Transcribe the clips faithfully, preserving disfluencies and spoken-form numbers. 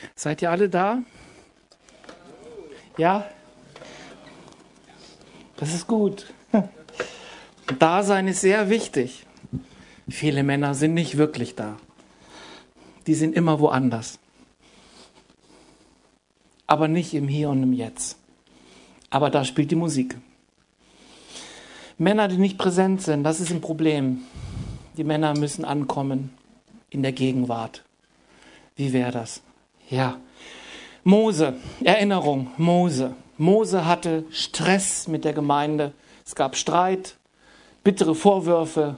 Seid ihr alle da? Ja? Das ist gut. Dasein ist sehr wichtig. Viele Männer sind nicht wirklich da. Die sind immer woanders. Aber nicht im Hier und im Jetzt. Aber da spielt die Musik. Männer, die nicht präsent sind, das ist ein Problem. Die Männer müssen ankommen in der Gegenwart. Wie wäre das? Ja. Mose, Erinnerung, Mose. Mose hatte Stress mit der Gemeinde. Es gab Streit, bittere Vorwürfe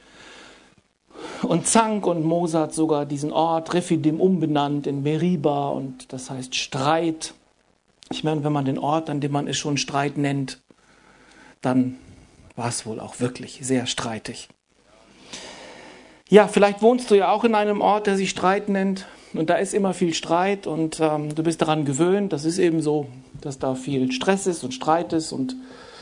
und Zank. Und Mose hat sogar diesen Ort Rephidim umbenannt in Meriba. Und das heißt Streit. Ich meine, wenn man den Ort, an dem man es schon Streit nennt, dann war es wohl auch wirklich sehr streitig. Ja, vielleicht wohnst du ja auch in einem Ort, der sich Streit nennt. Und da ist immer viel Streit und ähm, du bist daran gewöhnt. Das ist eben so, dass da viel Stress ist und Streit ist und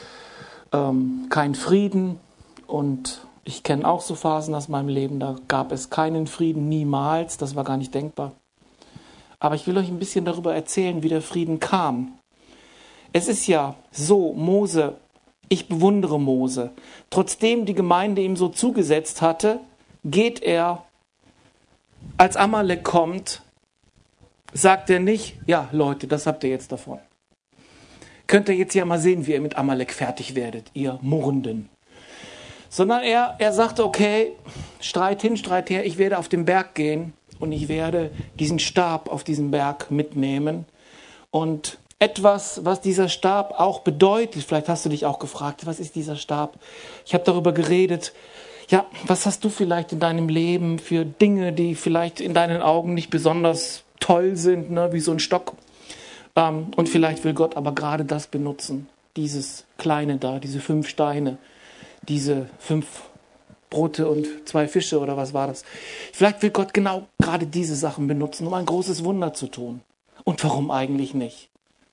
ähm, kein Frieden. Und ich kenne auch so Phasen aus meinem Leben, da gab es keinen Frieden, niemals. Das war gar nicht denkbar. Aber ich will euch ein bisschen darüber erzählen, wie der Frieden kam. Es ist ja so, Mose, ich bewundere Mose. Trotzdem die Gemeinde ihm so zugesetzt hatte, geht er, als Amalek kommt, sagt er nicht, ja Leute, das habt ihr jetzt davon. Könnt ihr jetzt ja mal sehen, wie ihr mit Amalek fertig werdet, ihr Murrenden. Sondern er, er sagte, okay, Streit hin, Streit her, ich werde auf den Berg gehen und ich werde diesen Stab auf diesem Berg mitnehmen. Und etwas, was dieser Stab auch bedeutet, vielleicht hast du dich auch gefragt, was ist dieser Stab? Ich habe darüber geredet. Ja, was hast du vielleicht in deinem Leben für Dinge, die vielleicht in deinen Augen nicht besonders toll sind, ne, wie so ein Stock? Ähm, und vielleicht will Gott aber gerade das benutzen, dieses Kleine da, diese fünf Steine, diese fünf Brote und zwei Fische oder was war das? Vielleicht will Gott genau gerade diese Sachen benutzen, um ein großes Wunder zu tun. Und warum eigentlich nicht?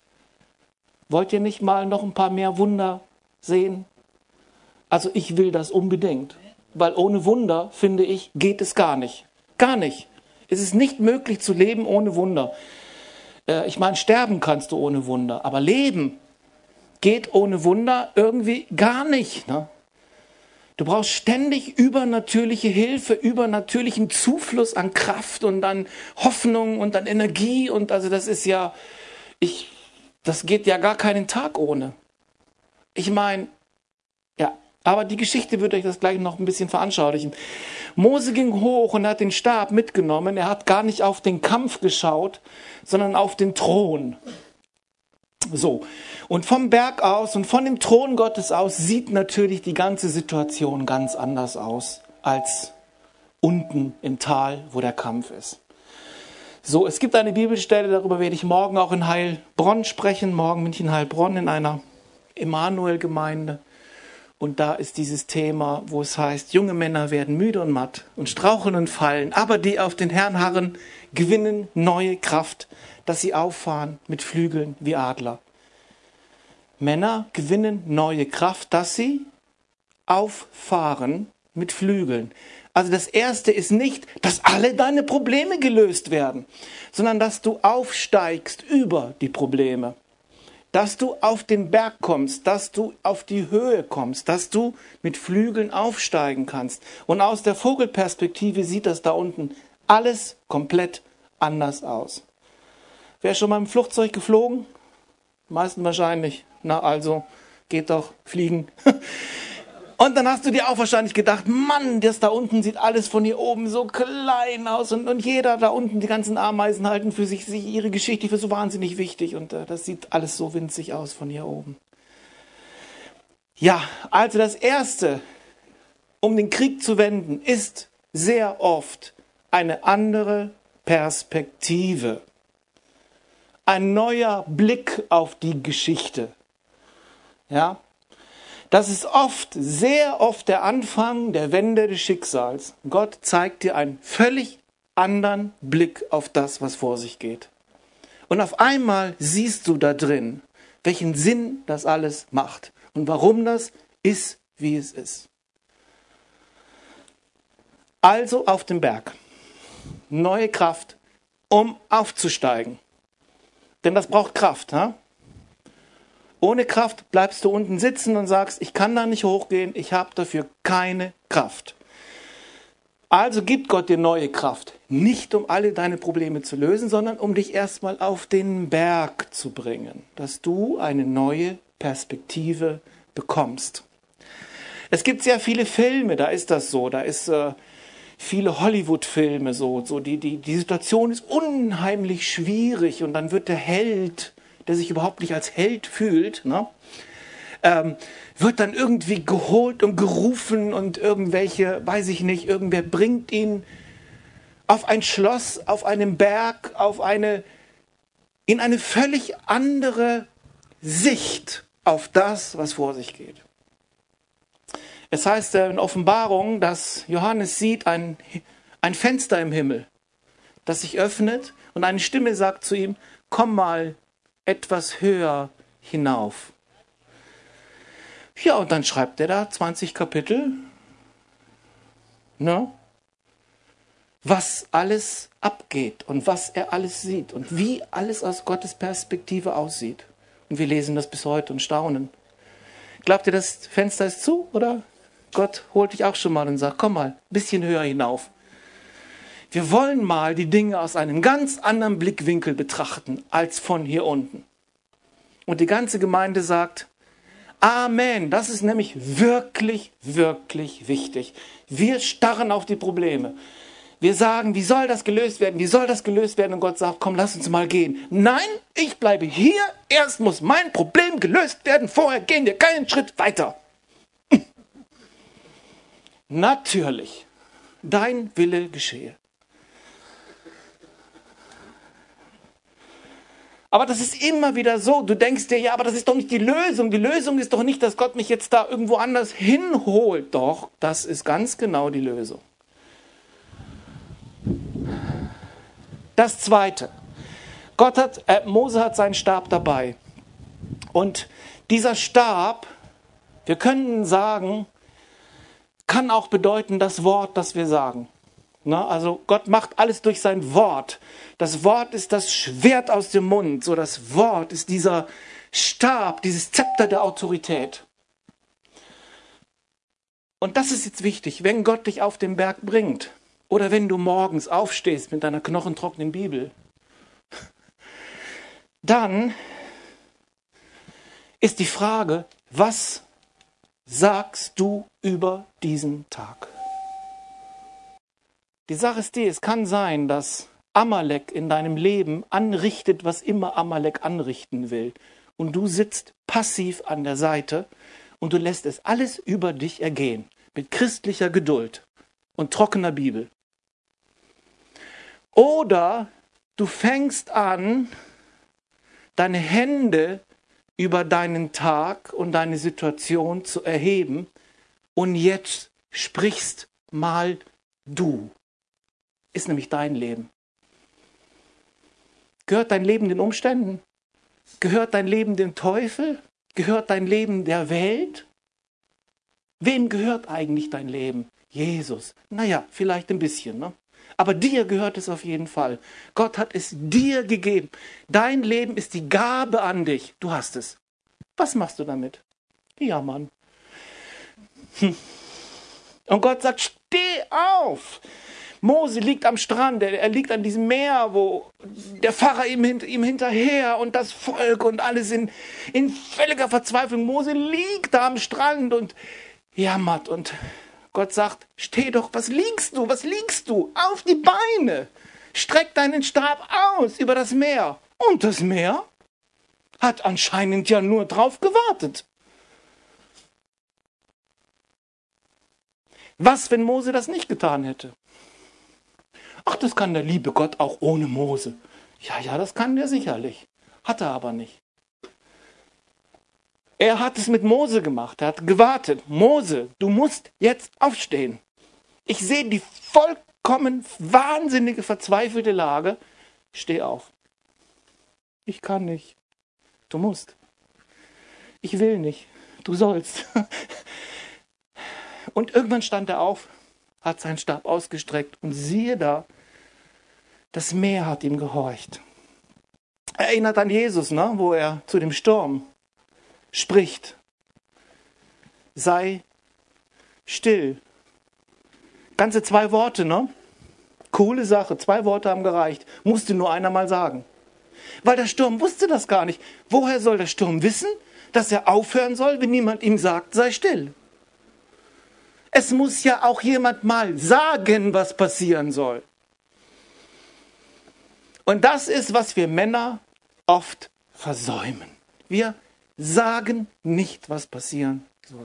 Wollt ihr nicht mal noch ein paar mehr Wunder sehen? Also ich will das unbedingt. Weil ohne Wunder, finde ich, geht es gar nicht. Gar nicht. Es ist nicht möglich zu leben ohne Wunder. Äh, ich meine, sterben kannst du ohne Wunder. Aber leben geht ohne Wunder irgendwie gar nicht. Ne? Du brauchst ständig übernatürliche Hilfe, übernatürlichen Zufluss an Kraft und an Hoffnung und an Energie. Und also das ist ja, ich, das geht ja gar keinen Tag ohne. Ich meine, ja. Aber die Geschichte wird euch das gleich noch ein bisschen veranschaulichen. Mose ging hoch und hat den Stab mitgenommen. Er hat gar nicht auf den Kampf geschaut, sondern auf den Thron. So. Und vom Berg aus und von dem Thron Gottes aus sieht natürlich die ganze Situation ganz anders aus als unten im Tal, wo der Kampf ist. So, es gibt eine Bibelstelle, darüber werde ich morgen auch in Heilbronn sprechen. Morgen bin ich in Heilbronn in einer Emanuel-Gemeinde. Und da ist dieses Thema, wo es heißt, junge Männer werden müde und matt und straucheln und fallen, aber die auf den Herrn harren, gewinnen neue Kraft, dass sie auffahren mit Flügeln wie Adler. Männer gewinnen neue Kraft, dass sie auffahren mit Flügeln. Also das Erste ist nicht, dass alle deine Probleme gelöst werden, sondern dass du aufsteigst über die Probleme. Dass du auf den Berg kommst, dass du auf die Höhe kommst, dass du mit Flügeln aufsteigen kannst. Und aus der Vogelperspektive sieht das da unten alles komplett anders aus. Wer ist schon mal im Flugzeug geflogen? Die meisten wahrscheinlich. Na also, geht doch fliegen. Und dann hast du dir auch wahrscheinlich gedacht, Mann, das da unten sieht alles von hier oben so klein aus. Und, und jeder da unten, die ganzen Ameisen halten für sich, sich ihre Geschichte für so wahnsinnig wichtig. Und äh, das sieht alles so winzig aus von hier oben. Ja, also das Erste, um den Krieg zu wenden, ist sehr oft eine andere Perspektive. Ein neuer Blick auf die Geschichte. Ja. Das ist oft, sehr oft der Anfang der Wende des Schicksals. Gott zeigt dir einen völlig anderen Blick auf das, was vor sich geht. Und auf einmal siehst du da drin, welchen Sinn das alles macht und warum das ist, wie es ist. Also auf dem Berg. Neue Kraft, um aufzusteigen. Denn das braucht Kraft. Ha? Ohne Kraft bleibst du unten sitzen und sagst, ich kann da nicht hochgehen, ich habe dafür keine Kraft. Also gibt Gott dir neue Kraft. Nicht um alle deine Probleme zu lösen, sondern um dich erstmal auf den Berg zu bringen. Dass du eine neue Perspektive bekommst. Es gibt sehr viele Filme, da ist das so. Da ist äh, viele Hollywood-Filme so. so die, die, die Situation ist unheimlich schwierig und dann wird der Held, der sich überhaupt nicht als Held fühlt, ne? Ähm, wird dann irgendwie geholt und gerufen und irgendwelche, weiß ich nicht, irgendwer bringt ihn auf ein Schloss, auf einem Berg, auf eine, in eine völlig andere Sicht auf das, was vor sich geht. Es heißt in Offenbarung, dass Johannes sieht ein, ein Fenster im Himmel, das sich öffnet und eine Stimme sagt zu ihm, komm mal etwas höher hinauf. Ja, und dann schreibt er da zwanzig Kapitel, ne, was alles abgeht und was er alles sieht und wie alles aus Gottes Perspektive aussieht. Und wir lesen das bis heute und staunen. Glaubt ihr, das Fenster ist zu? Oder Gott holt dich auch schon mal und sagt, komm mal, ein bisschen höher hinauf. Wir wollen mal die Dinge aus einem ganz anderen Blickwinkel betrachten als von hier unten. Und die ganze Gemeinde sagt, Amen, das ist nämlich wirklich, wirklich wichtig. Wir starren auf die Probleme. Wir sagen, wie soll das gelöst werden? Wie soll das gelöst werden? Und Gott sagt, komm, lass uns mal gehen. Nein, ich bleibe hier. Erst muss mein Problem gelöst werden. Vorher gehen wir keinen Schritt weiter. Natürlich, dein Wille geschehe. Aber das ist immer wieder so. Du denkst dir, ja, aber das ist doch nicht die Lösung. Die Lösung ist doch nicht, dass Gott mich jetzt da irgendwo anders hinholt. Doch, das ist ganz genau die Lösung. Das Zweite. Gott hat, äh, Mose hat seinen Stab dabei. Und dieser Stab, wir können sagen, kann auch bedeuten das Wort, das wir sagen. Na, also Gott macht alles durch sein Wort. Das Wort ist das Schwert aus dem Mund. So, das Wort ist dieser Stab, dieses Zepter der Autorität. Und das ist jetzt wichtig, wenn Gott dich auf den Berg bringt oder wenn du morgens aufstehst mit deiner knochentrockenen Bibel, dann ist die Frage, was sagst du über diesen Tag? Die Sache ist die, es kann sein, dass Amalek in deinem Leben anrichtet, was immer Amalek anrichten will. Und du sitzt passiv an der Seite und du lässt es alles über dich ergehen. Mit christlicher Geduld und trockener Bibel. Oder du fängst an, deine Hände über deinen Tag und deine Situation zu erheben und jetzt sprichst mal du. Ist nämlich dein Leben. Gehört dein Leben den Umständen? Gehört dein Leben dem Teufel? Gehört dein Leben der Welt? Wem gehört eigentlich dein Leben? Jesus. Naja, vielleicht ein bisschen, ne? Aber dir gehört es auf jeden Fall. Gott hat es dir gegeben. Dein Leben ist die Gabe an dich. Du hast es. Was machst du damit? Ja, Mann. Hm. Und Gott sagt, steh auf. Mose liegt am Strand, er, er liegt an diesem Meer, wo der Pharao ihm, ihm hinterher und das Volk und alle sind in völliger Verzweiflung. Mose liegt da am Strand und jammert und Gott sagt, steh doch, was liegst du, was liegst du? Auf die Beine, streck deinen Stab aus über das Meer. Und das Meer hat anscheinend ja nur drauf gewartet. Was, wenn Mose das nicht getan hätte? Ach, das kann der liebe Gott auch ohne Mose. Ja, ja, das kann der sicherlich. Hat er aber nicht. Er hat es mit Mose gemacht. Er hat gewartet. Mose, du musst jetzt aufstehen. Ich sehe die vollkommen wahnsinnige, verzweifelte Lage. Steh auf. Ich kann nicht. Du musst. Ich will nicht. Du sollst. Und irgendwann stand er auf, hat seinen Stab ausgestreckt und siehe da, Das Meer hat ihm gehorcht. Erinnert an Jesus, ne? Wo er zu dem Sturm spricht. Sei still. Ganze zwei Worte, ne? Coole Sache, zwei Worte haben gereicht. Musste nur einer mal sagen. Weil der Sturm wusste das gar nicht. Woher soll der Sturm wissen, dass er aufhören soll, wenn niemand ihm sagt, sei still? Es muss ja auch jemand mal sagen, was passieren soll. Und das ist, was wir Männer oft versäumen. Wir sagen nicht, was passieren soll.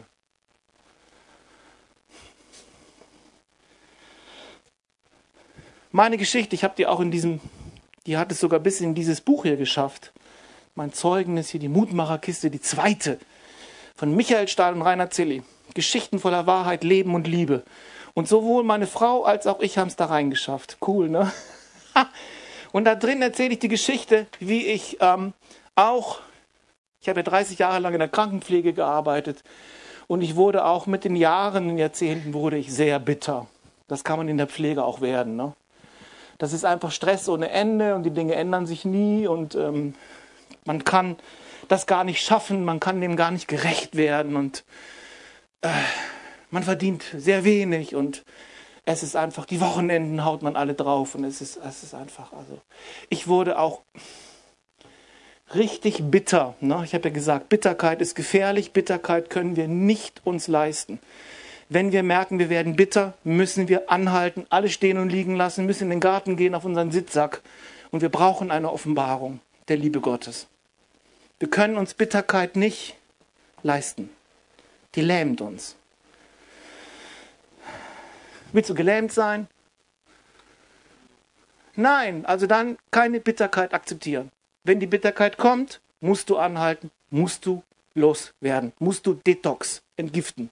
Meine Geschichte, ich habe die auch in diesem, die hat es sogar bis in dieses Buch hier geschafft. Mein Zeugnis hier, die Mutmacherkiste, die zweite, von Michael Stahl und Rainer Zilli. Geschichten voller Wahrheit, Leben und Liebe. Und sowohl meine Frau als auch ich haben es da reingeschafft. Cool, ne? Und da drin erzähle ich die Geschichte, wie ich ähm, auch, ich habe ja dreißig Jahre lang in der Krankenpflege gearbeitet und ich wurde auch mit den Jahren, in den Jahrzehnten, wurde ich sehr bitter. Das kann man in der Pflege auch werden, ne? Das ist einfach Stress ohne Ende und die Dinge ändern sich nie und ähm, man kann das gar nicht schaffen, man kann dem gar nicht gerecht werden und äh, man verdient sehr wenig und es ist einfach, die Wochenenden haut man alle drauf und es ist, es ist einfach, also ich wurde auch richtig bitter, ne? Ich habe ja gesagt, Bitterkeit ist gefährlich, Bitterkeit können wir nicht uns leisten. Wenn wir merken, wir werden bitter, müssen wir anhalten, alles stehen und liegen lassen, müssen in den Garten gehen auf unseren Sitzsack. Und wir brauchen eine Offenbarung der Liebe Gottes. Wir können uns Bitterkeit nicht leisten. Die lähmt uns. Willst du gelähmt sein? Nein, also dann keine Bitterkeit akzeptieren. Wenn die Bitterkeit kommt, musst du anhalten, musst du loswerden, musst du Detox entgiften.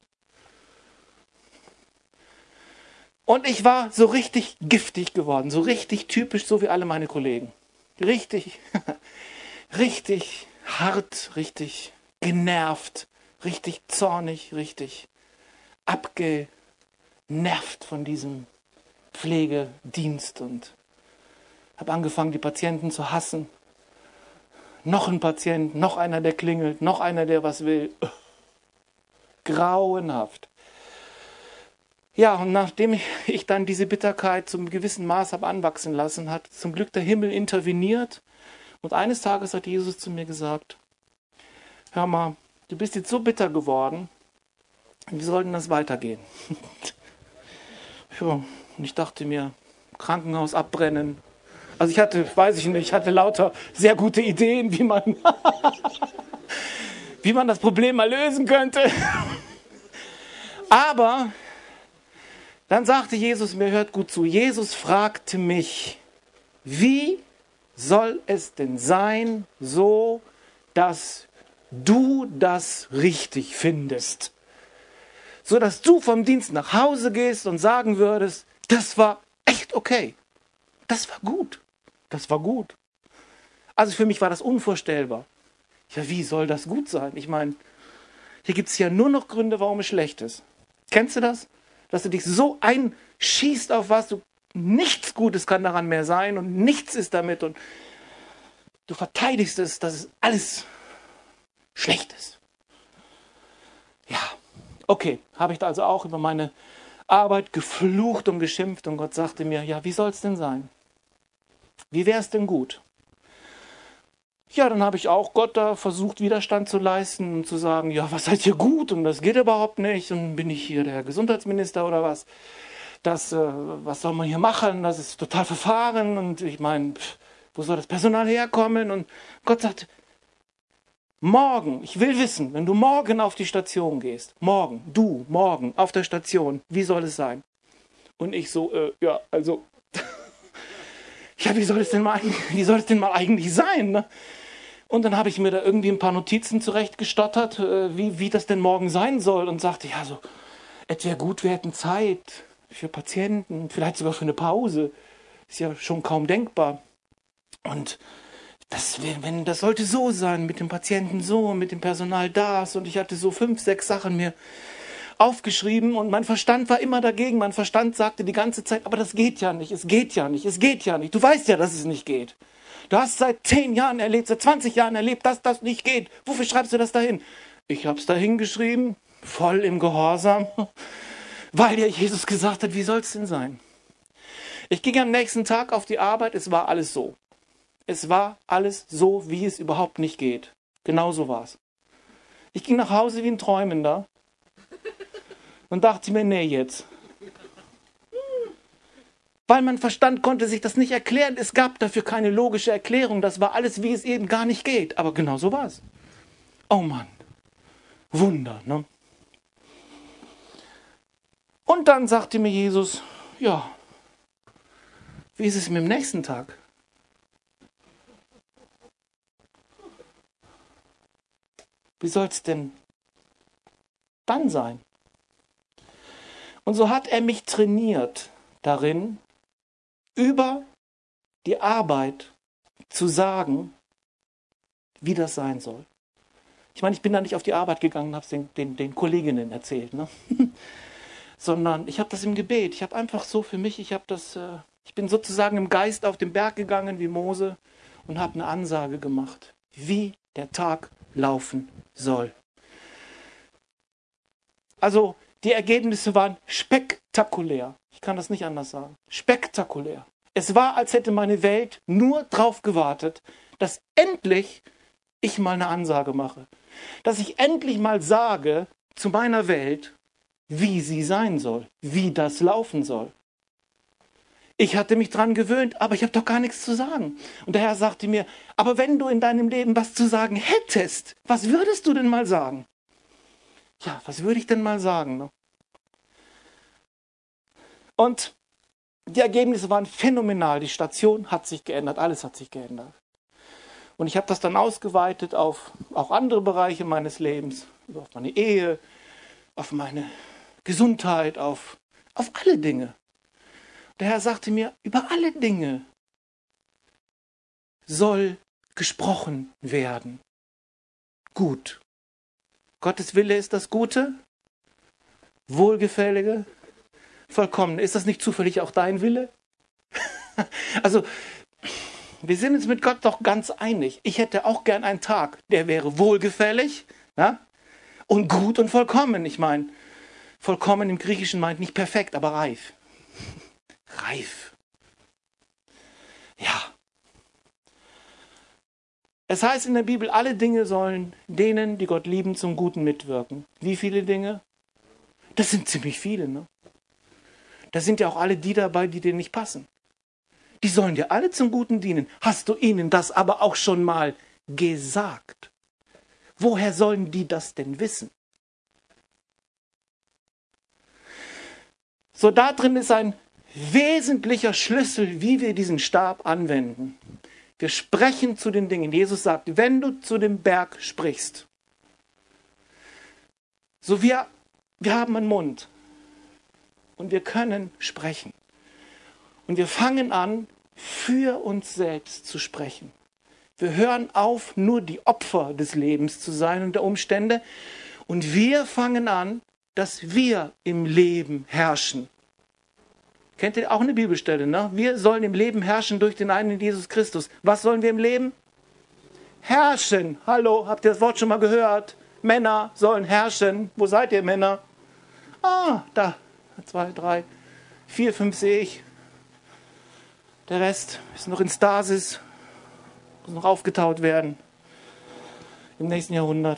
Und ich war so richtig giftig geworden, so richtig typisch, so wie alle meine Kollegen. Richtig, richtig hart, richtig genervt, richtig zornig, richtig abgenervt von diesem Pflegedienst und habe angefangen, die Patienten zu hassen. Noch ein Patient, noch einer, der klingelt, noch einer, der was will. Grauenhaft. Ja, und nachdem ich dann diese Bitterkeit zum gewissen Maß habe anwachsen lassen, hat zum Glück der Himmel interveniert. Und eines Tages hat Jesus zu mir gesagt, hör mal, du bist jetzt so bitter geworden, wie soll denn das weitergehen? Ja, und ich dachte mir, Krankenhaus abbrennen. Also ich hatte, weiß ich nicht, ich hatte lauter sehr gute Ideen, wie man, wie man das Problem mal lösen könnte. Aber dann sagte Jesus, mir hört gut zu, Jesus fragte mich, wie soll es denn sein, so dass du das richtig findest? So dass du vom Dienst nach Hause gehst und sagen würdest, das war echt okay. Das war gut. Das war gut. Also für mich war das unvorstellbar. Ja, wie soll das gut sein? Ich meine, hier gibt es ja nur noch Gründe, warum es schlecht ist. Kennst du das? Dass du dich so einschießt auf was, du nichts Gutes kann daran mehr sein und nichts ist damit und du verteidigst es, dass es alles schlecht ist. Ja, okay, habe ich da also auch über meine Arbeit geflucht und geschimpft und Gott sagte mir, ja, wie soll es denn sein? Wie wäre es denn gut? Ja, dann habe ich auch Gott da versucht, Widerstand zu leisten und zu sagen, ja, was seid ihr gut und das geht überhaupt nicht und bin ich hier der Gesundheitsminister oder was? Das, äh, was soll man hier machen? Das ist total verfahren und ich meine, wo soll das Personal herkommen? Und Gott sagt, morgen, ich will wissen, wenn du morgen auf die Station gehst, morgen, du, morgen auf der Station, wie soll es sein? Und ich so, äh, ja, also, ja, wie soll es denn mal, wie soll es denn mal eigentlich sein, ne? Und dann habe ich mir da irgendwie ein paar Notizen zurechtgestottert, wie, wie das denn morgen sein soll und sagte, ja, so, es wäre gut, wir hätten Zeit für Patienten, vielleicht sogar für eine Pause. Ist ja schon kaum denkbar. Und das, wenn, das sollte so sein, mit dem Patienten so, mit dem Personal das. Und ich hatte so fünf, sechs Sachen mir aufgeschrieben und mein Verstand war immer dagegen. Mein Verstand sagte die ganze Zeit, aber das geht ja nicht, es geht ja nicht, es geht ja nicht. Du weißt ja, dass es nicht geht. Du hast seit zehn Jahren erlebt, seit zwanzig Jahren erlebt, dass das nicht geht. Wofür schreibst du das dahin? Ich habe es dahin geschrieben, voll im Gehorsam, weil ja Jesus gesagt hat, wie soll es denn sein? Ich ging am nächsten Tag auf die Arbeit, es war alles so. Es war alles so, wie es überhaupt nicht geht. Genau so war es. Ich ging nach Hause wie ein Träumender und dachte mir, nee, jetzt. Weil mein Verstand konnte sich das nicht erklären. Es gab dafür keine logische Erklärung. Das war alles, wie es eben gar nicht geht. Aber genau so war es. Oh Mann. Wunder, ne? Und dann sagte mir Jesus, ja, wie ist es mit dem nächsten Tag? Wie soll es denn dann sein? Und so hat er mich trainiert darin, über die Arbeit zu sagen, wie das sein soll. Ich meine, ich bin da nicht auf die Arbeit gegangen und habe es den, den, den Kolleginnen erzählt, ne? Sondern ich habe das im Gebet. Ich habe einfach so für mich, ich habe das, äh, ich bin sozusagen im Geist auf den Berg gegangen wie Mose und habe eine Ansage gemacht, wie der Tag laufen soll. Also die Ergebnisse waren spektakulär. Ich kann das nicht anders sagen. Spektakulär. Es war, als hätte meine Welt nur drauf gewartet, dass endlich ich mal eine Ansage mache. Dass ich endlich mal sage zu meiner Welt, wie sie sein soll, wie das laufen soll. Ich hatte mich dran gewöhnt, aber ich habe doch gar nichts zu sagen. Und der Herr sagte mir, aber wenn du in deinem Leben was zu sagen hättest, was würdest du denn mal sagen? Ja, was würde ich denn mal sagen? Ne? Und die Ergebnisse waren phänomenal. Die Station hat sich geändert, alles hat sich geändert. Und ich habe das dann ausgeweitet auf auch andere Bereiche meines Lebens, auf meine Ehe, auf meine Gesundheit, auf, auf alle Dinge. Der Herr sagte mir, über alle Dinge soll gesprochen werden. Gut. Gottes Wille ist das Gute, Wohlgefällige, Vollkommene. Ist das nicht zufällig auch dein Wille? Also, wir sind uns mit Gott doch ganz einig. Ich hätte auch gern einen Tag, der wäre wohlgefällig, ja, und gut und vollkommen. Ich meine, vollkommen im Griechischen meint nicht perfekt, aber reif. Reif. Ja. Es heißt in der Bibel, alle Dinge sollen denen, die Gott lieben, zum Guten mitwirken. Wie viele Dinge? Das sind ziemlich viele, ne? Da sind ja auch alle die dabei, die dir nicht passen. Die sollen dir alle zum Guten dienen. Hast du ihnen das aber auch schon mal gesagt? Woher sollen die das denn wissen? So, da drin ist ein wesentlicher Schlüssel, wie wir diesen Stab anwenden. Wir sprechen zu den Dingen. Jesus sagt, wenn du zu dem Berg sprichst, so wir, wir haben einen Mund und wir können sprechen. Und wir fangen an, für uns selbst zu sprechen. Wir hören auf, nur die Opfer des Lebens zu sein und der Umstände. Und wir fangen an, dass wir im Leben herrschen. Kennt ihr auch eine Bibelstelle, ne? Wir sollen im Leben herrschen durch den einen Jesus Christus. Was sollen wir im Leben? Herrschen. Hallo, habt ihr das Wort schon mal gehört? Männer sollen herrschen. Wo seid ihr, Männer? Ah, da. Zwei, drei, vier, fünf sehe ich. Der Rest ist noch in Stasis. Muss noch aufgetaut werden. Im nächsten Jahrhundert.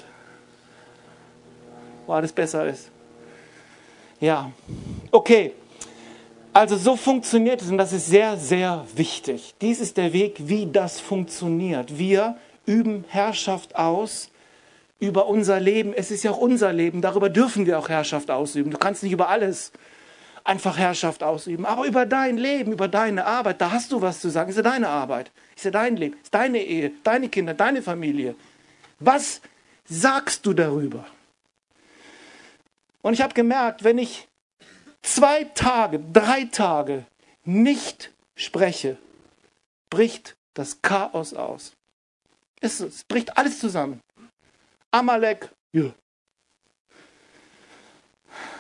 Wo alles besser ist. Ja, okay. Also so funktioniert es und das ist sehr, sehr wichtig. Dies ist der Weg, wie das funktioniert. Wir üben Herrschaft aus über unser Leben. Es ist ja auch unser Leben, darüber dürfen wir auch Herrschaft ausüben. Du kannst nicht über alles einfach Herrschaft ausüben, aber über dein Leben, über deine Arbeit, da hast du was zu sagen. Ist ja deine Arbeit, ist ja dein Leben, ist deine Ehe, deine Kinder, deine Familie. Was sagst du darüber? Und ich habe gemerkt, wenn ich zwei Tage, drei Tage nicht spreche, bricht das Chaos aus. Es, es bricht alles zusammen. Amalek, ja.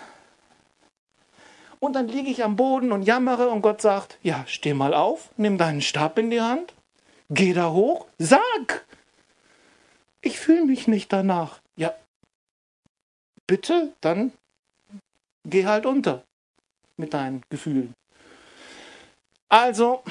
Und dann liege ich am Boden und jammere und Gott sagt, ja, steh mal auf, nimm deinen Stab in die Hand, geh da hoch, sag, ich fühle mich nicht danach. Ja, bitte, dann geh halt unter mit deinen Gefühlen. Also,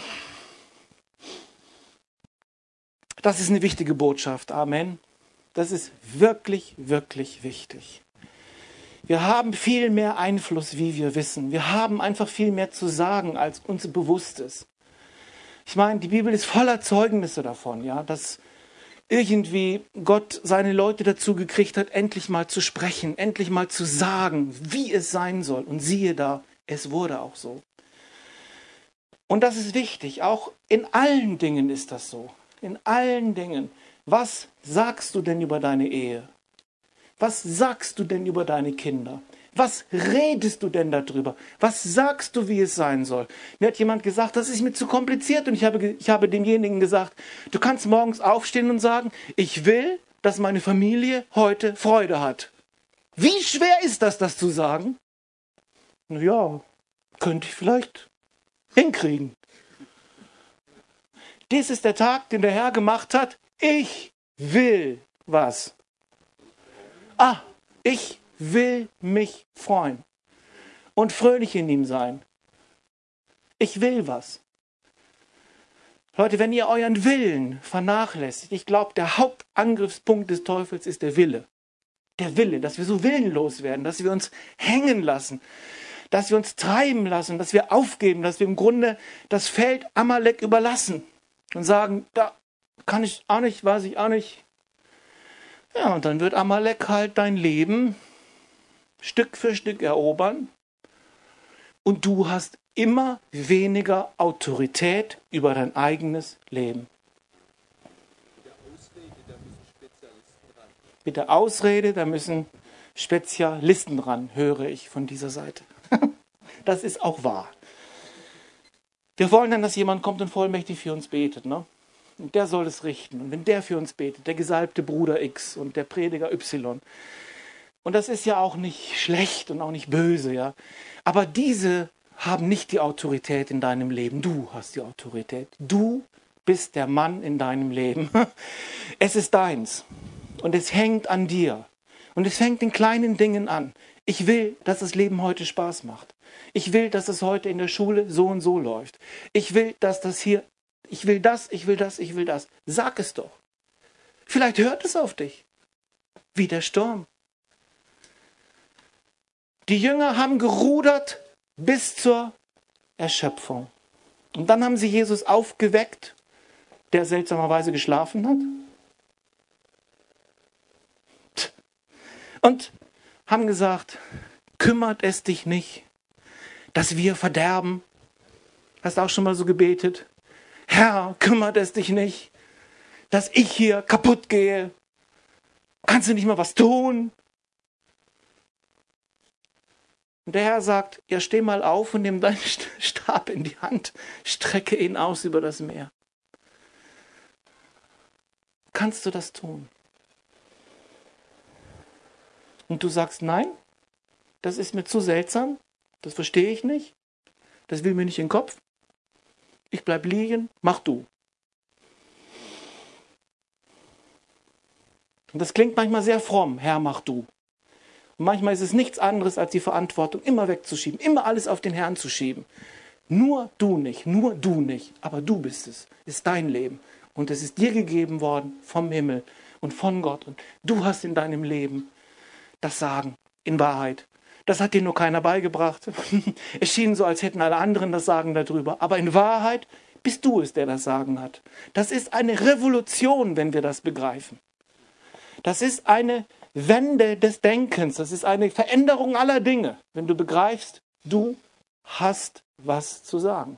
das ist eine wichtige Botschaft. Amen. Das ist wirklich, wirklich wichtig. Wir haben viel mehr Einfluss, wie wir wissen. Wir haben einfach viel mehr zu sagen, als uns bewusst ist. Ich meine, die Bibel ist voller Zeugnisse davon, ja, dass irgendwie Gott seine Leute dazu gekriegt hat, endlich mal zu sprechen, endlich mal zu sagen, wie es sein soll. Und siehe da, es wurde auch so. Und das ist wichtig, auch in allen Dingen ist das so. In allen Dingen. Was sagst du denn über deine Ehe? Was sagst du denn über deine Kinder? Was redest du denn darüber? Was sagst du, wie es sein soll? Mir hat jemand gesagt, das ist mir zu kompliziert. Und ich habe, ich habe demjenigen gesagt, du kannst morgens aufstehen und sagen, ich will, dass meine Familie heute Freude hat. Wie schwer ist das, das zu sagen? Na ja, könnte ich vielleicht hinkriegen. Dies ist der Tag, den der Herr gemacht hat. Ich will was. Ah, ich will mich freuen und fröhlich in ihm sein. Ich will was. Leute, wenn ihr euren Willen vernachlässigt, ich glaube, der Hauptangriffspunkt des Teufels ist der Wille. Der Wille, dass wir so willenlos werden, dass wir uns hängen lassen, dass wir uns treiben lassen, dass wir aufgeben, dass wir im Grunde das Feld Amalek überlassen und sagen, da kann ich auch nicht, weiß ich auch nicht. Ja, und dann wird Amalek halt dein Leben Stück für Stück erobern und du hast immer weniger Autorität über dein eigenes Leben. Mit der Ausrede, da müssen Spezialisten ran, höre ich von dieser Seite. Das ist auch wahr. Wir wollen dann, dass jemand kommt und vollmächtig für uns betet, ne? Und der soll es richten. Und wenn der für uns betet, der gesalbte Bruder X und der Prediger Y. Und das ist ja auch nicht schlecht und auch nicht böse, ja. Aber diese haben nicht die Autorität in deinem Leben. Du hast die Autorität. Du bist der Mann in deinem Leben. Es ist deins. Und es hängt an dir. Und es fängt in kleinen Dingen an. Ich will, dass das Leben heute Spaß macht. Ich will, dass es heute in der Schule so und so läuft. Ich will, dass das hier... Ich will das, ich will das, ich will das. Sag es doch. Vielleicht hört es auf dich. Wie der Sturm. Die Jünger haben gerudert bis zur Erschöpfung. Und dann haben sie Jesus aufgeweckt, der seltsamerweise geschlafen hat. Und haben gesagt, kümmert es dich nicht, dass wir verderben. Hast du auch schon mal so gebetet? Herr, kümmert es dich nicht, dass ich hier kaputt gehe? Kannst du nicht mal was tun? Und der Herr sagt, ja, steh mal auf und nimm deinen Stab in die Hand, strecke ihn aus über das Meer. Kannst du das tun? Und du sagst, nein, das ist mir zu seltsam, das verstehe ich nicht, das will mir nicht in den Kopf. Ich bleib liegen, mach du. Und das klingt manchmal sehr fromm, Herr, mach du. Und manchmal ist es nichts anderes, als die Verantwortung immer wegzuschieben, immer alles auf den Herrn zu schieben. Nur du nicht, nur du nicht, aber du bist es, ist dein Leben. Und es ist dir gegeben worden vom Himmel und von Gott. Und du hast in deinem Leben das Sagen, in Wahrheit. Das hat dir nur keiner beigebracht. Es schien so, als hätten alle anderen das Sagen darüber. Aber in Wahrheit bist du es, der das Sagen hat. Das ist eine Revolution, wenn wir das begreifen. Das ist eine Wende des Denkens. Das ist eine Veränderung aller Dinge, wenn du begreifst, du hast was zu sagen.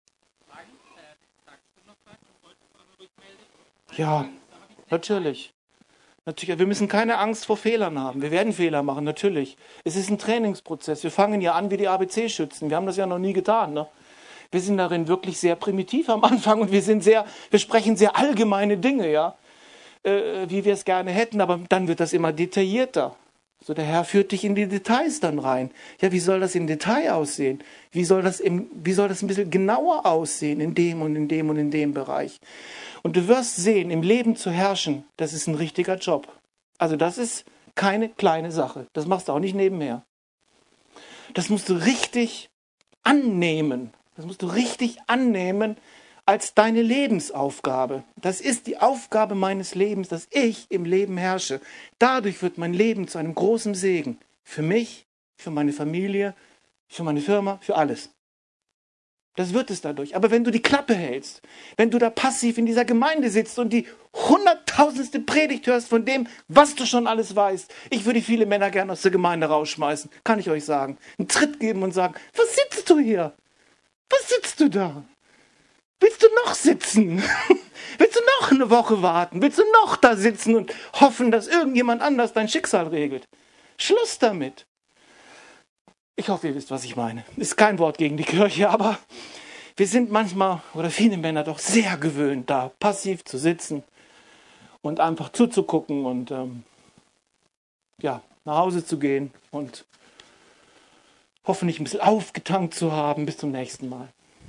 Ja, natürlich. Natürlich, wir müssen keine Angst vor Fehlern haben. Wir werden Fehler machen, natürlich. Es ist ein Trainingsprozess. Wir fangen ja an wie die A B C-Schützen. Wir haben das ja noch nie getan. Ne? Wir sind darin wirklich sehr primitiv am Anfang und wir sind sehr, wir sprechen sehr allgemeine Dinge, ja, äh, wie wir es gerne hätten. Aber dann wird das immer detaillierter. So, der Herr führt dich in die Details dann rein. Ja, wie soll das im Detail aussehen? Wie soll das im, wie soll das ein bisschen genauer aussehen in dem und in dem und in dem Bereich? Und du wirst sehen, im Leben zu herrschen, das ist ein richtiger Job. Also das ist keine kleine Sache. Das machst du auch nicht nebenher. Das musst du richtig annehmen. Das musst du richtig annehmen als deine Lebensaufgabe. Das ist die Aufgabe meines Lebens, dass ich im Leben herrsche. Dadurch wird mein Leben zu einem großen Segen. Für mich, für meine Familie, für meine Firma, für alles. Das wird es dadurch. Aber wenn du die Klappe hältst, wenn du da passiv in dieser Gemeinde sitzt und die hunderttausendste Predigt hörst von dem, was du schon alles weißt, ich würde viele Männer gerne aus der Gemeinde rausschmeißen, kann ich euch sagen. Einen Tritt geben und sagen, was sitzt du hier? Was sitzt du da? Willst du noch sitzen? Willst du noch eine Woche warten? Willst du noch da sitzen und hoffen, dass irgendjemand anders dein Schicksal regelt? Schluss damit. Ich hoffe, ihr wisst, was ich meine. Ist kein Wort gegen die Kirche, aber wir sind manchmal, oder viele Männer doch sehr gewöhnt, da passiv zu sitzen und einfach zuzugucken und ähm, ja, nach Hause zu gehen und hoffentlich ein bisschen aufgetankt zu haben. Bis zum nächsten Mal.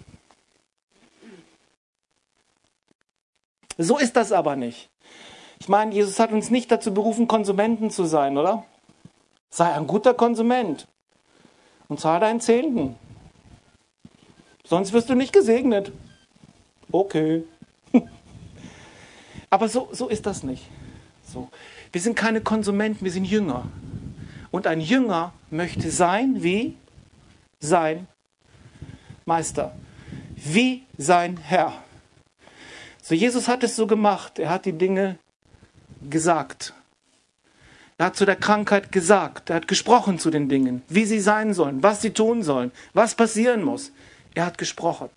So ist das aber nicht. Ich meine, Jesus hat uns nicht dazu berufen, Konsumenten zu sein, oder? Sei ein guter Konsument und zahl deinen Zehnten. Sonst wirst du nicht gesegnet. Okay. Aber so, so ist das nicht. So. Wir sind keine Konsumenten, wir sind Jünger. Und ein Jünger möchte sein wie sein Meister, wie sein Herr. So, Jesus hat es so gemacht. Er hat die Dinge gesagt. Er hat zu der Krankheit gesagt. Er hat gesprochen zu den Dingen, wie sie sein sollen, was sie tun sollen, was passieren muss. Er hat gesprochen.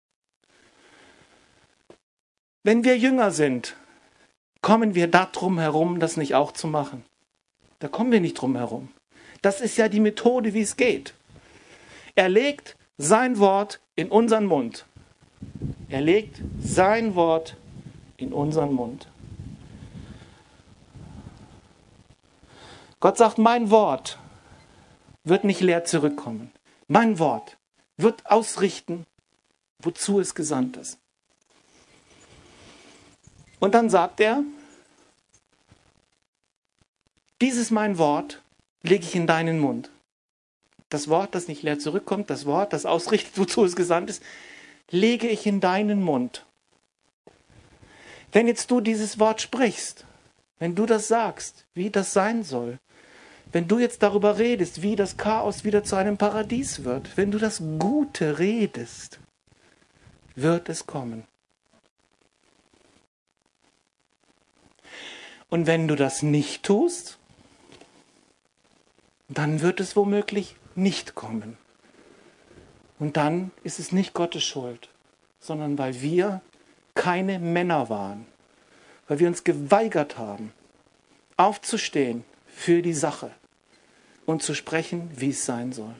Wenn wir Jünger sind, kommen wir da drum herum, das nicht auch zu machen. Da kommen wir nicht drum herum. Das ist ja die Methode, wie es geht. Er legt sein Wort in unseren Mund. Er legt sein Wort in unseren Mund. Gott sagt, mein Wort wird nicht leer zurückkommen. Mein Wort wird ausrichten, wozu es gesandt ist. Und dann sagt er, dieses mein Wort lege ich in deinen Mund. Das Wort, das nicht leer zurückkommt, das Wort, das ausrichtet, wozu es gesandt ist, lege ich in deinen Mund. Wenn jetzt du dieses Wort sprichst, wenn du das sagst, wie das sein soll, wenn du jetzt darüber redest, wie das Chaos wieder zu einem Paradies wird, wenn du das Gute redest, wird es kommen. Und wenn du das nicht tust, dann wird es womöglich nicht kommen. Und dann ist es nicht Gottes Schuld, sondern weil wir keine Männer waren, weil wir uns geweigert haben, aufzustehen für die Sache und zu sprechen, wie es sein soll.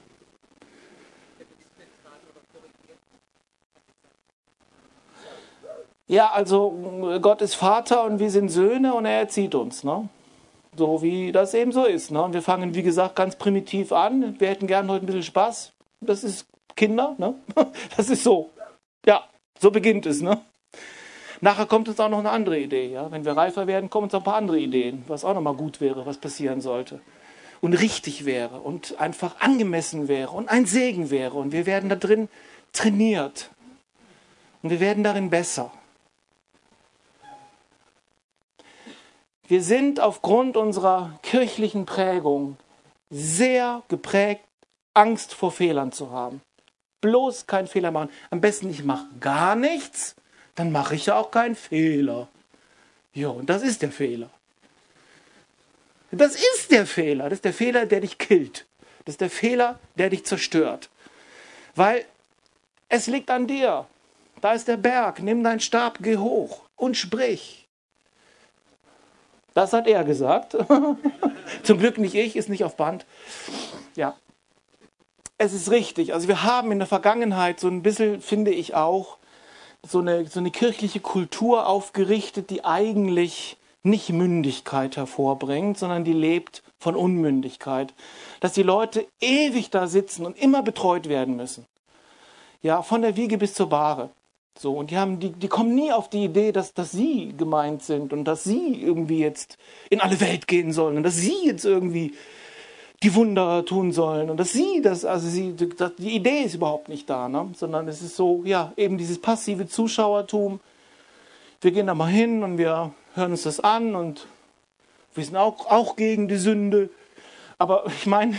Ja, also Gott ist Vater und wir sind Söhne und er erzieht uns, ne? So wie das eben so ist, ne? Und wir fangen, wie gesagt, ganz primitiv an. Wir hätten gern heute ein bisschen Spaß. Das ist Kinder, ne? Das ist so. Ja, so beginnt es, ne? Nachher kommt uns auch noch eine andere Idee, ja? Wenn wir reifer werden, kommen uns auch ein paar andere Ideen, was auch nochmal gut wäre, was passieren sollte. Und richtig wäre und einfach angemessen wäre und ein Segen wäre. Und wir werden da drin trainiert. Und wir werden darin besser. Wir sind aufgrund unserer kirchlichen Prägung sehr geprägt, Angst vor Fehlern zu haben. Bloß keinen Fehler machen. Am besten, ich mache gar nichts, dann mache ich ja auch keinen Fehler. Ja, und das ist der Fehler. Das ist der Fehler. Das ist der Fehler, der dich killt. Das ist der Fehler, der dich zerstört. Weil es liegt an dir. Da ist der Berg. Nimm deinen Stab, geh hoch und sprich. Das hat er gesagt. Zum Glück nicht ich, ist nicht auf Band. Ja. Es ist richtig. Also wir haben in der Vergangenheit so ein bisschen, finde ich auch, so eine, so eine kirchliche Kultur aufgerichtet, die eigentlich nicht Mündigkeit hervorbringt, sondern die lebt von Unmündigkeit, dass die Leute ewig da sitzen und immer betreut werden müssen. Ja, von der Wiege bis zur Bahre. So, und die, haben, die, die kommen nie auf die Idee, dass, dass sie gemeint sind und dass sie irgendwie jetzt in alle Welt gehen sollen und dass sie jetzt irgendwie die Wunder tun sollen und dass sie das, also sie, das, die Idee ist überhaupt nicht da, ne? Sondern es ist so, ja, eben dieses passive Zuschauertum. Wir gehen da mal hin und wir hören uns das an und wir sind auch, auch gegen die Sünde. Aber ich meine,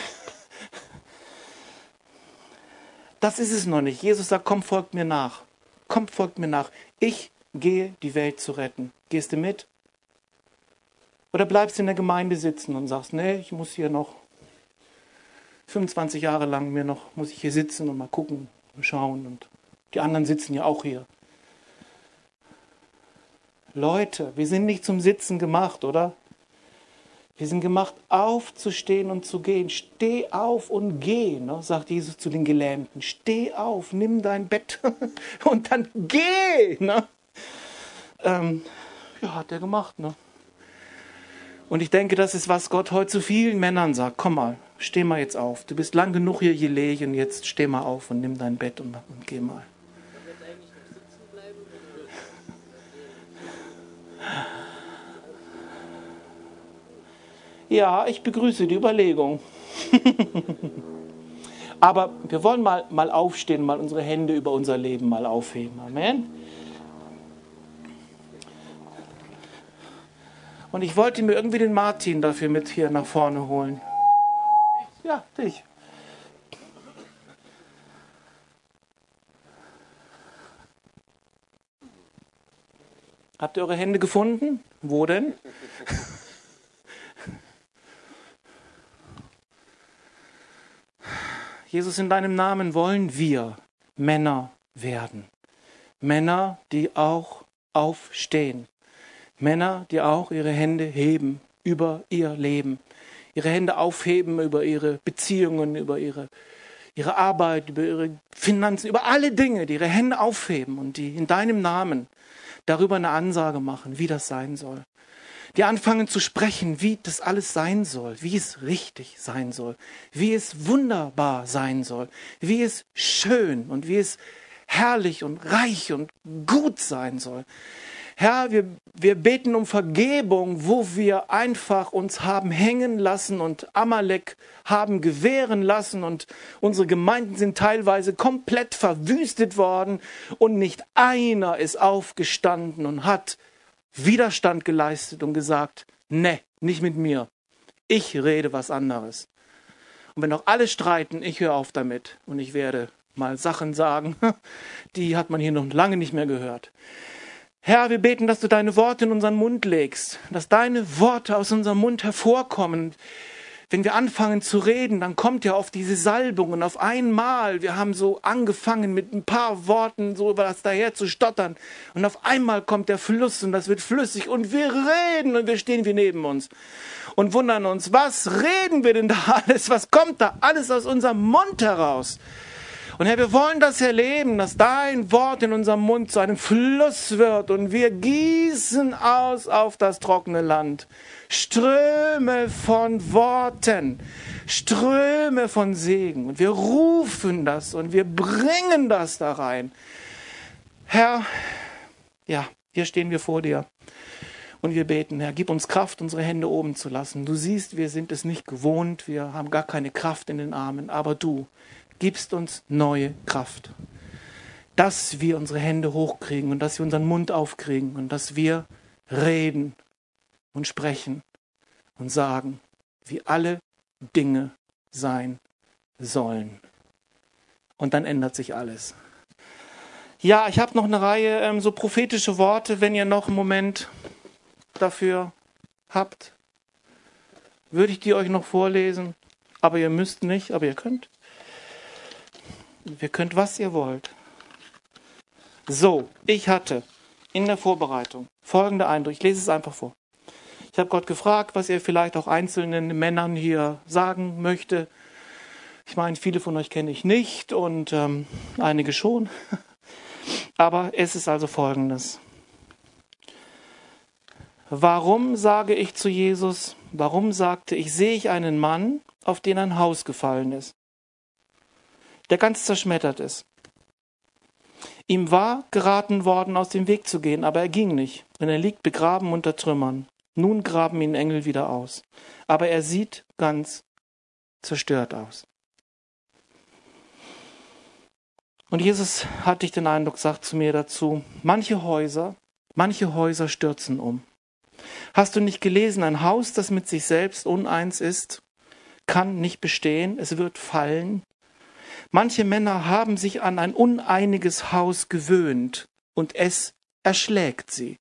das ist es noch nicht. Jesus sagt, komm, folgt mir nach. Komm, folgt mir nach. Ich gehe, die Welt zu retten. Gehst du mit? Oder bleibst du in der Gemeinde sitzen und sagst, nee, ich muss hier noch fünfundzwanzig Jahre lang mir noch, muss ich hier sitzen und mal gucken und schauen. Und die anderen sitzen ja auch hier. Leute, wir sind nicht zum Sitzen gemacht, oder? Wir sind gemacht, aufzustehen und zu gehen. Steh auf und geh, ne, sagt Jesus zu den Gelähmten. Steh auf, nimm dein Bett und dann geh. Ne? Ähm, ja, hat er gemacht. Ne? Und ich denke, das ist, was Gott heute zu vielen Männern sagt. Komm mal, steh mal jetzt auf. Du bist lang genug hier gelegen, jetzt steh mal auf und nimm dein Bett und, und geh mal. Ja, ich begrüße die Überlegung. Aber wir wollen mal, mal aufstehen, mal unsere Hände über unser Leben mal aufheben. Amen. Und ich wollte mir irgendwie den Martin dafür mit hier nach vorne holen. Ja, dich. Habt ihr eure Hände gefunden? Wo denn? Jesus, in deinem Namen wollen wir Männer werden. Männer, die auch aufstehen. Männer, die auch ihre Hände heben über ihr Leben. Ihre Hände aufheben über ihre Beziehungen, über ihre, ihre Arbeit, über ihre Finanzen, über alle Dinge, die ihre Hände aufheben und die in deinem Namen darüber eine Ansage machen, wie das sein soll. Die anfangen zu sprechen, wie das alles sein soll, wie es richtig sein soll, wie es wunderbar sein soll, wie es schön und wie es herrlich und reich und gut sein soll. Herr, wir, wir beten um Vergebung, wo wir einfach uns haben hängen lassen und Amalek haben gewähren lassen und unsere Gemeinden sind teilweise komplett verwüstet worden und nicht einer ist aufgestanden und hat Widerstand geleistet und gesagt, ne, nicht mit mir. Ich rede was anderes. Und wenn doch alle streiten, ich höre auf damit. Und ich werde mal Sachen sagen, die hat man hier noch lange nicht mehr gehört. Herr, wir beten, dass du deine Worte in unseren Mund legst, dass deine Worte aus unserem Mund hervorkommen. Wenn wir anfangen zu reden, dann kommt ja oft diese Salbung und auf einmal, wir haben so angefangen mit ein paar Worten so über das daher zu stottern und auf einmal kommt der Fluss und das wird flüssig und wir reden und wir stehen wie neben uns und wundern uns, was reden wir denn da alles, was kommt da alles aus unserem Mund heraus? Und Herr, wir wollen das erleben, dass dein Wort in unserem Mund zu einem Fluss wird und wir gießen aus auf das trockene Land. Ströme von Worten, Ströme von Segen. Und wir rufen das und wir bringen das da rein. Herr, ja, hier stehen wir vor dir und wir beten, Herr, gib uns Kraft, unsere Hände oben zu lassen. Du siehst, wir sind es nicht gewohnt, wir haben gar keine Kraft in den Armen, aber du gibst uns neue Kraft, dass wir unsere Hände hochkriegen und dass wir unseren Mund aufkriegen und dass wir reden und sprechen und sagen, wie alle Dinge sein sollen. Und dann ändert sich alles. Ja, ich habe noch eine Reihe ähm, so prophetische Worte, wenn ihr noch einen Moment dafür habt, würde ich die euch noch vorlesen. Aber ihr müsst nicht, aber ihr könnt. Ihr könnt, was ihr wollt. So, ich hatte in der Vorbereitung folgende Eindruck. Ich lese es einfach vor. Ich habe Gott gefragt, was er vielleicht auch einzelnen Männern hier sagen möchte. Ich meine, viele von euch kenne ich nicht und ähm, einige schon. Aber es ist also Folgendes. Warum sage ich zu Jesus, warum sagte, ich sehe ich einen Mann, auf den ein Haus gefallen ist, der ganz zerschmettert ist. Ihm war geraten worden, aus dem Weg zu gehen, aber er ging nicht, denn er liegt begraben unter Trümmern. Nun graben ihn Engel wieder aus, aber er sieht ganz zerstört aus. Und Jesus, hatte ich den Eindruck, sagt zu mir dazu, manche Häuser, manche Häuser stürzen um. Hast du nicht gelesen, ein Haus, das mit sich selbst uneins ist, kann nicht bestehen, es wird fallen. Manche Männer haben sich an ein uneiniges Haus gewöhnt und es erschlägt sie.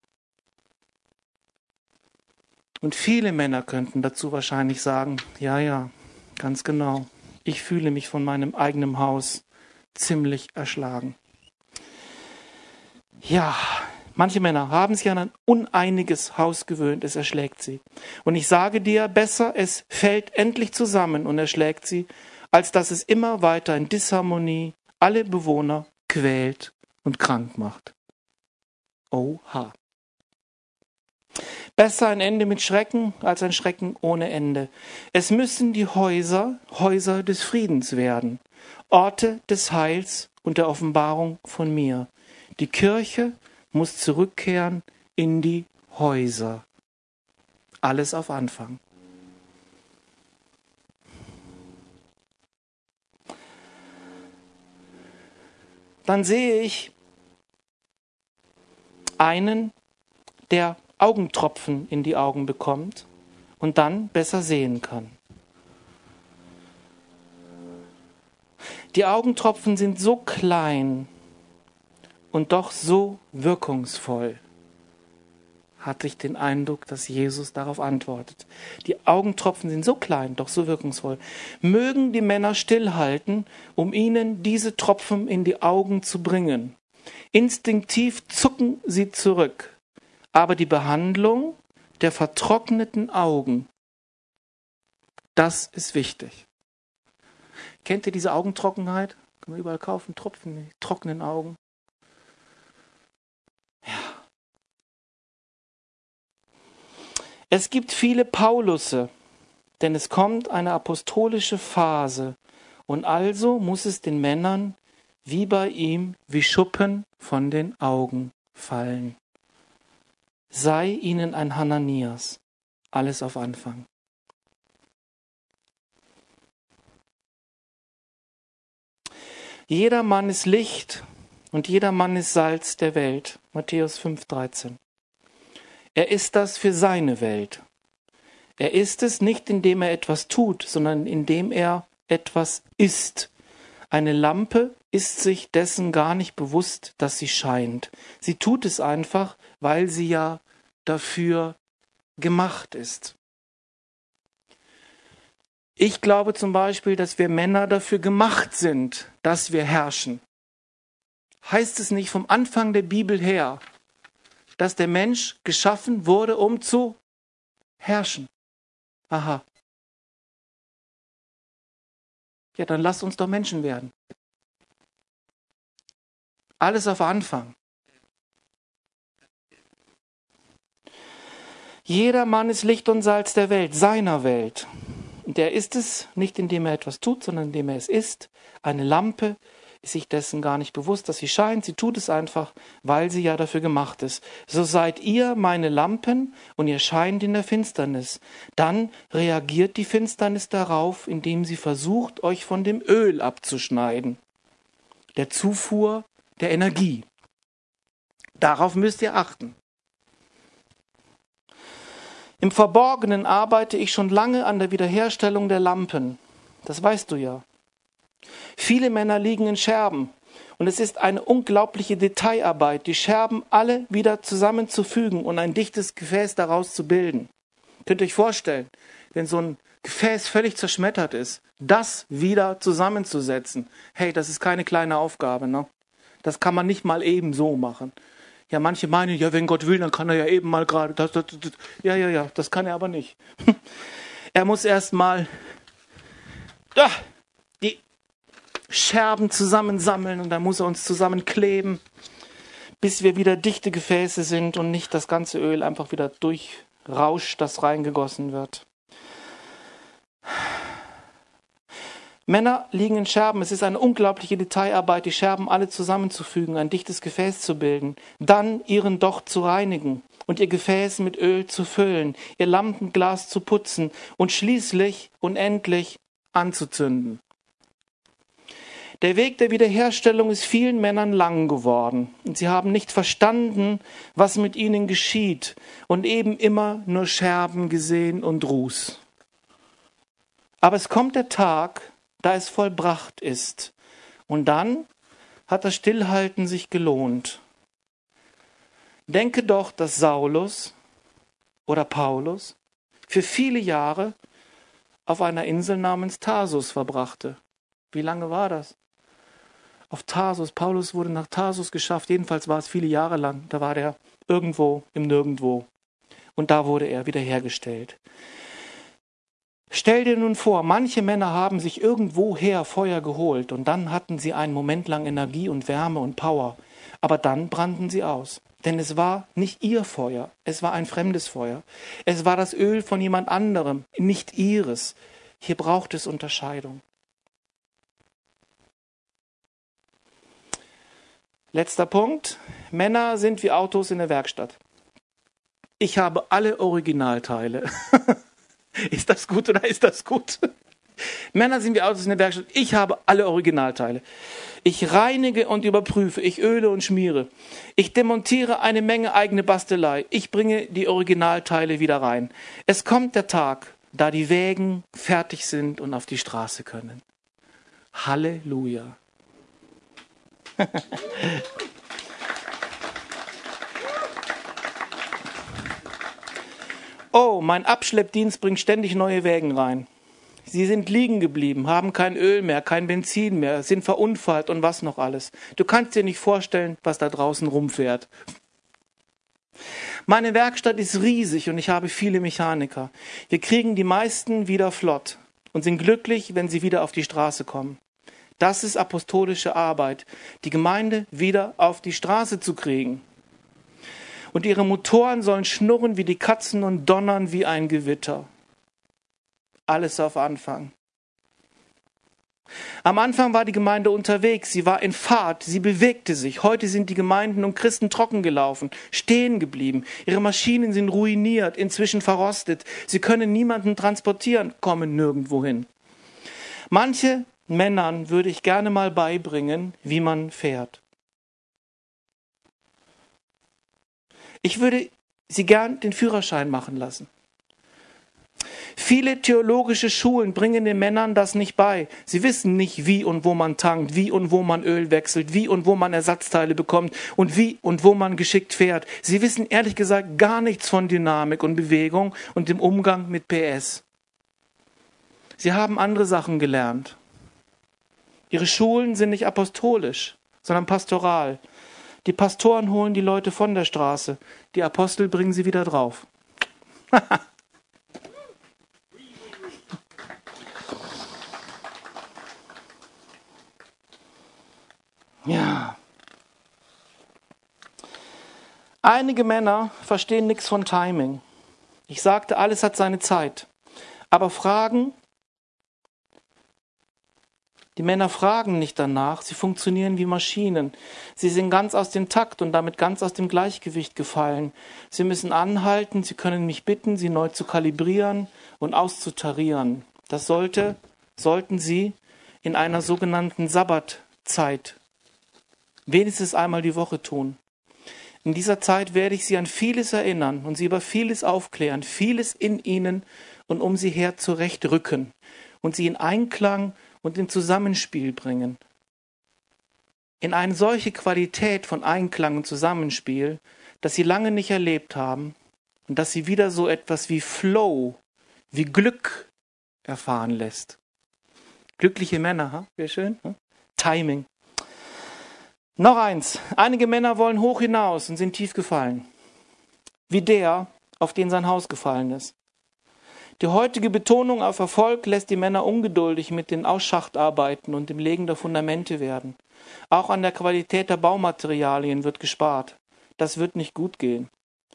Und viele Männer könnten dazu wahrscheinlich sagen, ja, ja, ganz genau, ich fühle mich von meinem eigenen Haus ziemlich erschlagen. Ja, manche Männer haben sich an ein uneiniges Haus gewöhnt, es erschlägt sie. Und ich sage dir, besser, es fällt endlich zusammen und erschlägt sie, als dass es immer weiter in Disharmonie alle Bewohner quält und krank macht. Oha. Besser ein Ende mit Schrecken als ein Schrecken ohne Ende. Es müssen die Häuser Häuser des Friedens werden, Orte des Heils und der Offenbarung von mir. Die Kirche muss zurückkehren in die Häuser. Alles auf Anfang. Dann sehe ich einen, der Augentropfen in die Augen bekommt und dann besser sehen kann. Die Augentropfen sind so klein und doch so wirkungsvoll, hatte ich den Eindruck, dass Jesus darauf antwortet. Die Augentropfen sind so klein, doch so wirkungsvoll. Mögen die Männer stillhalten, um ihnen diese Tropfen in die Augen zu bringen. Instinktiv zucken sie zurück. Aber die Behandlung der vertrockneten Augen, das ist wichtig. Kennt ihr diese Augentrockenheit? Kann man überall kaufen, Tropfen, die trockenen Augen. Ja. Es gibt viele Paulusse, denn es kommt eine apostolische Phase. Und also muss es den Männern wie bei ihm wie Schuppen von den Augen fallen. Sei ihnen ein Hananias. Alles auf Anfang. Jeder Mann ist Licht und jeder Mann ist Salz der Welt. Matthäus fünf dreizehn. Er ist das für seine Welt. Er ist es nicht, indem er etwas tut, sondern indem er etwas ist. Eine Lampe ist sich dessen gar nicht bewusst, dass sie scheint. Sie tut es einfach, weil sie ja dafür gemacht ist. Ich glaube zum Beispiel, dass wir Männer dafür gemacht sind, dass wir herrschen. Heißt es nicht vom Anfang der Bibel her, dass der Mensch geschaffen wurde, um zu herrschen? Aha. Ja, dann lasst uns doch Menschen werden. Alles auf Anfang. Jeder Mann ist Licht und Salz der Welt, seiner Welt. Und er ist es nicht, indem er etwas tut, sondern indem er es ist. Eine Lampe ist sich dessen gar nicht bewusst, dass sie scheint. Sie tut es einfach, weil sie ja dafür gemacht ist. So seid ihr meine Lampen und ihr scheint in der Finsternis. Dann reagiert die Finsternis darauf, indem sie versucht, euch von dem Öl abzuschneiden. Der Zufuhr der Energie. Darauf müsst ihr achten. Im Verborgenen arbeite ich schon lange an der Wiederherstellung der Lampen. Das weißt du ja. Viele Männer liegen in Scherben. Und es ist eine unglaubliche Detailarbeit, die Scherben alle wieder zusammenzufügen und ein dichtes Gefäß daraus zu bilden. Könnt ihr euch vorstellen, wenn so ein Gefäß völlig zerschmettert ist, das wieder zusammenzusetzen. Hey, das ist keine kleine Aufgabe, ne? Das kann man nicht mal eben so machen. Ja, manche meinen, ja, wenn Gott will, dann kann er ja eben mal gerade, das, das, das. ja, ja, ja, das kann er aber nicht. Er muss erst mal ah, die Scherben zusammensammeln und dann muss er uns zusammenkleben, bis wir wieder dichte Gefäße sind und nicht das ganze Öl einfach wieder durch Rausch, das reingegossen wird. Männer liegen in Scherben. Es ist eine unglaubliche Detailarbeit, die Scherben alle zusammenzufügen, ein dichtes Gefäß zu bilden, dann ihren Docht zu reinigen und ihr Gefäß mit Öl zu füllen, ihr Lampenglas zu putzen und schließlich und endlich anzuzünden. Der Weg der Wiederherstellung ist vielen Männern lang geworden und sie haben nicht verstanden, was mit ihnen geschieht und eben immer nur Scherben gesehen und Ruß. Aber es kommt der Tag, da es vollbracht ist. Und dann hat das Stillhalten sich gelohnt. Denke doch, dass Saulus oder Paulus für viele Jahre auf einer Insel namens Tarsus verbrachte. Wie lange war das? Auf Tarsus. Paulus wurde nach Tarsus geschafft. Jedenfalls war es viele Jahre lang. Da war der irgendwo im Nirgendwo. Und da wurde er wiederhergestellt. Stell dir nun vor, manche Männer haben sich irgendwoher Feuer geholt und dann hatten sie einen Moment lang Energie und Wärme und Power. Aber dann brannten sie aus. Denn es war nicht ihr Feuer, es war ein fremdes Feuer. Es war das Öl von jemand anderem, nicht ihres. Hier braucht es Unterscheidung. Letzter Punkt. Männer sind wie Autos in der Werkstatt. Ich habe alle Originalteile. Ist das gut oder ist das gut? Männer sind wie Autos in der Werkstatt. Ich habe alle Originalteile. Ich reinige und überprüfe. Ich öle und schmiere. Ich demontiere eine Menge eigene Bastelei. Ich bringe die Originalteile wieder rein. Es kommt der Tag, da die Wägen fertig sind und auf die Straße können. Halleluja. Oh, mein Abschleppdienst bringt ständig neue Wägen rein. Sie sind liegen geblieben, haben kein Öl mehr, kein Benzin mehr, sind verunfallt und was noch alles. Du kannst dir nicht vorstellen, was da draußen rumfährt. Meine Werkstatt ist riesig und ich habe viele Mechaniker. Wir kriegen die meisten wieder flott und sind glücklich, wenn sie wieder auf die Straße kommen. Das ist apostolische Arbeit, die Gemeinde wieder auf die Straße zu kriegen. Und ihre Motoren sollen schnurren wie die Katzen und donnern wie ein Gewitter. Alles auf Anfang. Am Anfang war die Gemeinde unterwegs, sie war in Fahrt, sie bewegte sich. Heute sind die Gemeinden und Christen trocken gelaufen, stehen geblieben. Ihre Maschinen sind ruiniert, inzwischen verrostet. Sie können niemanden transportieren, kommen nirgendwo hin. Manche Männern würde ich gerne mal beibringen, wie man fährt. Ich würde sie gern den Führerschein machen lassen. Viele theologische Schulen bringen den Männern das nicht bei. Sie wissen nicht, wie und wo man tankt, wie und wo man Öl wechselt, wie und wo man Ersatzteile bekommt und wie und wo man geschickt fährt. Sie wissen ehrlich gesagt gar nichts von Dynamik und Bewegung und dem Umgang mit P S. Sie haben andere Sachen gelernt. Ihre Schulen sind nicht apostolisch, sondern pastoral. Die Pastoren holen die Leute von der Straße, die Apostel bringen sie wieder drauf. Ja. Einige Männer verstehen nichts von Timing. Ich sagte, alles hat seine Zeit. Aber Fragen, die Männer fragen nicht danach, sie funktionieren wie Maschinen. Sie sind ganz aus dem Takt und damit ganz aus dem Gleichgewicht gefallen. Sie müssen anhalten, sie können mich bitten, sie neu zu kalibrieren und auszutarieren. Das sollte, sollten sie in einer sogenannten Sabbatzeit wenigstens einmal die Woche tun. In dieser Zeit werde ich sie an vieles erinnern und sie über vieles aufklären, vieles in ihnen und um sie her zurechtrücken und sie in Einklang und in Zusammenspiel bringen. In eine solche Qualität von Einklang und Zusammenspiel, dass sie lange nicht erlebt haben und dass sie wieder so etwas wie Flow, wie Glück erfahren lässt. Glückliche Männer, ha? Wäre schön. Ha? Timing. Noch eins. Einige Männer wollen hoch hinaus und sind tief gefallen. Wie der, auf den sein Haus gefallen ist. Die heutige Betonung auf Erfolg lässt die Männer ungeduldig mit den Ausschachtarbeiten und dem Legen der Fundamente werden. Auch an der Qualität der Baumaterialien wird gespart. Das wird nicht gut gehen.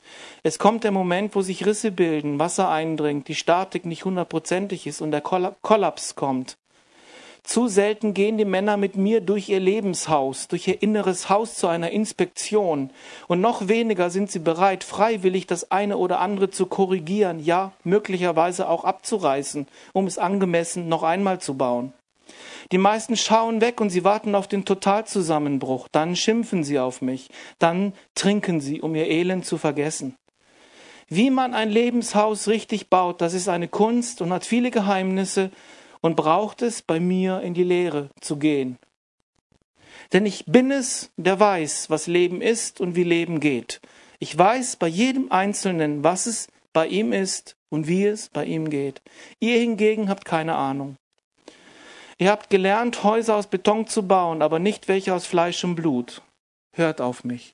Es kommt der Moment, wo sich Risse bilden, Wasser eindringt, die Statik nicht hundertprozentig ist und der Kollaps kommt. Zu selten gehen die Männer mit mir durch ihr Lebenshaus, durch ihr inneres Haus zu einer Inspektion. Und noch weniger sind sie bereit, freiwillig das eine oder andere zu korrigieren, ja, möglicherweise auch abzureißen, um es angemessen noch einmal zu bauen. Die meisten schauen weg und sie warten auf den Totalzusammenbruch. Dann schimpfen sie auf mich. Dann trinken sie, um ihr Elend zu vergessen. Wie man ein Lebenshaus richtig baut, das ist eine Kunst und hat viele Geheimnisse und braucht es, bei mir in die Lehre zu gehen. Denn ich bin es, der weiß, was Leben ist und wie Leben geht. Ich weiß bei jedem Einzelnen, was es bei ihm ist und wie es bei ihm geht. Ihr hingegen habt keine Ahnung. Ihr habt gelernt, Häuser aus Beton zu bauen, aber nicht welche aus Fleisch und Blut. Hört auf mich.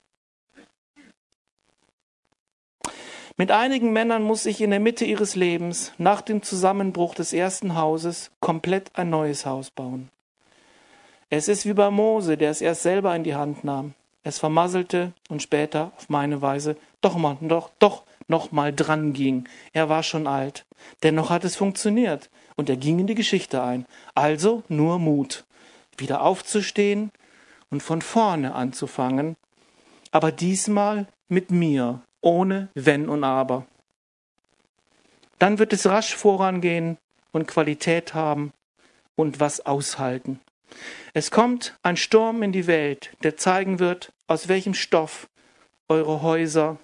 Mit einigen Männern muss ich in der Mitte ihres Lebens, nach dem Zusammenbruch des ersten Hauses, komplett ein neues Haus bauen. Es ist wie bei Mose, der es erst selber in die Hand nahm. Es vermasselte und später auf meine Weise doch mal, doch, doch noch mal dran ging. Er war schon alt. Dennoch hat es funktioniert und er ging in die Geschichte ein. Also nur Mut, wieder aufzustehen und von vorne anzufangen, aber diesmal mit mir, ohne Wenn und Aber. Dann wird es rasch vorangehen und Qualität haben und was aushalten. Es kommt ein Sturm in die Welt, der zeigen wird, aus welchem Stoff eure Häuser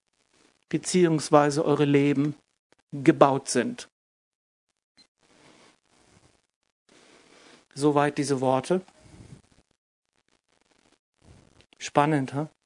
bzw. eure Leben gebaut sind. Soweit diese Worte. Spannend, ha?